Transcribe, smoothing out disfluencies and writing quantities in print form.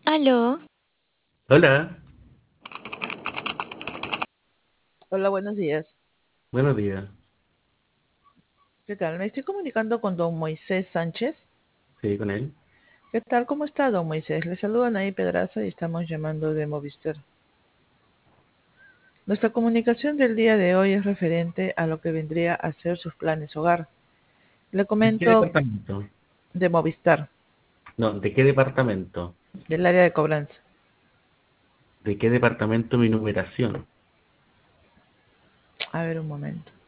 Aló, Hola, Hola, buenos días. buenos días. ¿Qué tal? Me estoy comunicando con don Moisés Sánchez. Sí, con él. ¿Qué tal? ¿Cómo está, don Moisés? Le saludan ahí Pedraza y estamos llamando de Movistar. Nuestra comunicación del día de hoy es referente a lo que vendría a ser sus planes hogar. Le ¿De qué comento departamento? de Movistar, No, ¿de qué departamento? del área de cobranza. ¿De qué departamento mi numeración? A ver un momento.